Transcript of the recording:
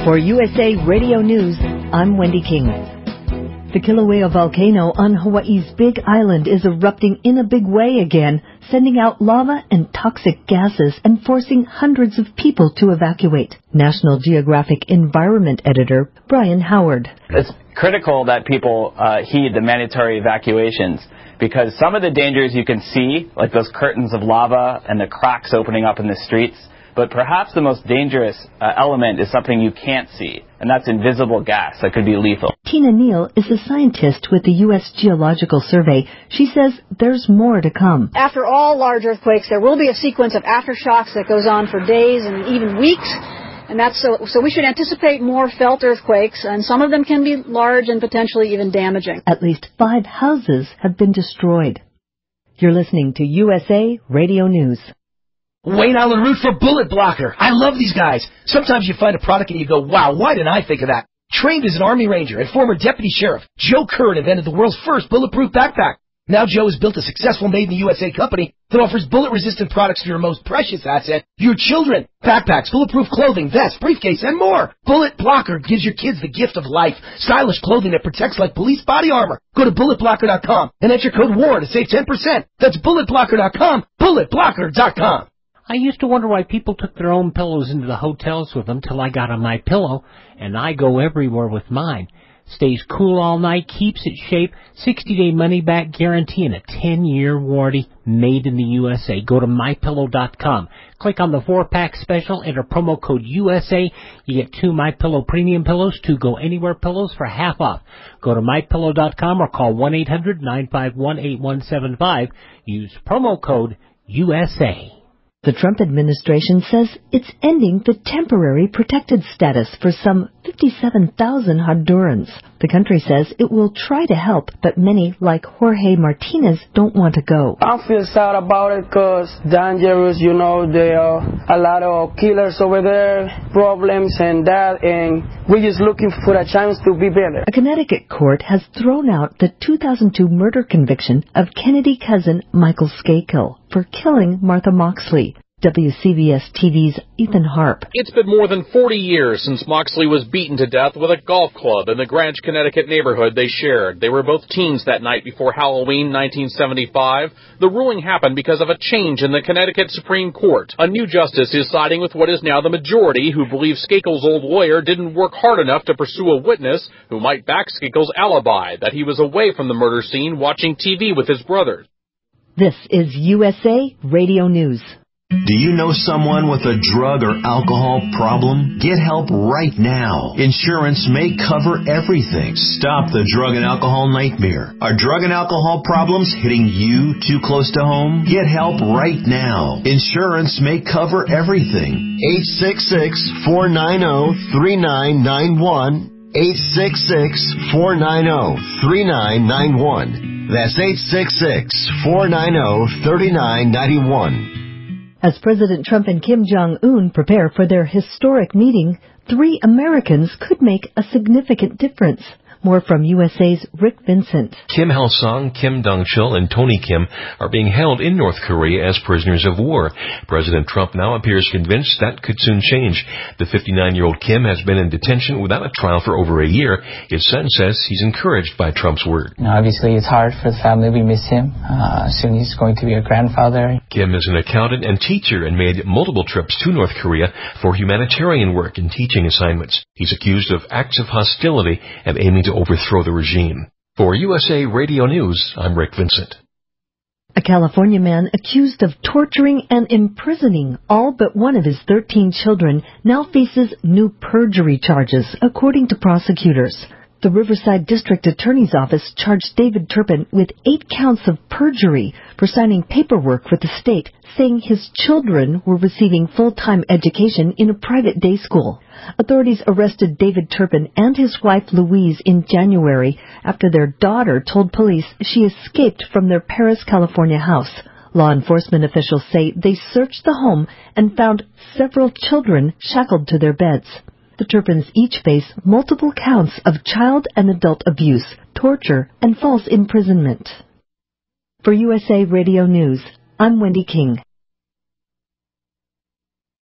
For USA Radio News, I'm Wendy King. The Kilauea volcano on Hawaii's Big Island is erupting in a big way again, sending out lava and toxic gases and forcing hundreds of people to evacuate. National Geographic Environment Editor Brian Howard. It's critical that people heed the mandatory evacuations, because some of the dangers you can see, like those curtains of lava and the cracks opening up in the streets, but perhaps the most dangerous element is something you can't see, and that's invisible gas that could be lethal. Tina Neal is a scientist with the U.S. Geological Survey. She says there's more to come. After all large earthquakes, there will be a sequence of aftershocks that goes on for days and even weeks, and that's so we should anticipate more felt earthquakes, and some of them can be large and potentially even damaging. At least 5 houses have been destroyed. You're listening to USA Radio News. Wayne Island Root for Bullet Blocker. I love these guys. Sometimes you find a product and you go, wow, why didn't I think of that? Trained as an Army Ranger and former Deputy Sheriff, Joe Curran invented the world's first bulletproof backpack. Now Joe has built a successful made-in-the-USA company that offers bullet-resistant products for your most precious asset, your children. Backpacks, bulletproof clothing, vests, briefcase, and more. Bullet Blocker gives your kids the gift of life. Stylish clothing that protects like police body armor. Go to bulletblocker.com and enter code WAR to save 10%. That's bulletblocker.com, bulletblocker.com. I used to wonder why people took their own pillows into the hotels with them till I got on My Pillow, and I go everywhere with mine. Stays cool all night, keeps its shape, 60-day money-back guarantee, and a 10-year warranty, made in the USA. Go to MyPillow.com. Click on the 4-pack special, enter promo code USA. You get 2 MyPillow premium pillows, 2 Go Anywhere pillows for half off. Go to MyPillow.com or call 1-800-951-8175. Use promo code USA. The Trump administration says it's ending the temporary protected status for some 57,000 Hondurans. The country says it will try to help, but many, like Jorge Martinez, don't want to go. I feel sad about it because dangerous, there are a lot of killers over there, problems and that, and we're just looking for a chance to be better. A Connecticut court has thrown out the 2002 murder conviction of Kennedy cousin Michael Skakel for killing Martha Moxley. WCBS TV's Ethan Harp. It's been more than 40 years since Moxley was beaten to death with a golf club in the Greenwich, Connecticut neighborhood they shared. They were both teens that night before Halloween 1975. The ruling happened because of a change in the Connecticut Supreme Court. A new justice is siding with what is now the majority, who believe Skakel's old lawyer didn't work hard enough to pursue a witness who might back Skakel's alibi, that he was away from the murder scene watching TV with his brothers. This is USA Radio News. Do you know someone with a drug or alcohol problem? Get help right now. Insurance may cover everything. Stop the drug and alcohol nightmare. Are drug and alcohol problems hitting you too close to home? Get help right now. Insurance may cover everything. 866-490-3991. 866-490-3991. That's 866-490-3991. As President Trump and Kim Jong-un prepare for their historic meeting, 3 Americans could make a significant difference. More from USA's Rick Vincent. Kim Il-sung, Kim Dong-chul, and Tony Kim are being held in North Korea as prisoners of war. President Trump now appears convinced that could soon change. The 59-year-old Kim has been in detention without a trial for over a year. His son says he's encouraged by Trump's word. Obviously, it's hard for the family. We miss him. Soon he's going to be a grandfather. Kim is an accountant and teacher and made multiple trips to North Korea for humanitarian work and teaching assignments. He's accused of acts of hostility and aiming to overthrow the regime. For USA Radio News, I'm Rick Vincent. A California man accused of torturing and imprisoning all but one of his 13 children now faces new perjury charges, according to prosecutors. The Riverside District Attorney's Office charged David Turpin with 8 counts of perjury for signing paperwork with the state saying his children were receiving full-time education in a private day school. Authorities arrested David Turpin and his wife Louise in January after their daughter told police she escaped from their Paris, California house. Law enforcement officials say they searched the home and found several children shackled to their beds. The Turpins each face multiple counts of child and adult abuse, torture, and false imprisonment. For USA Radio News, I'm Wendy King.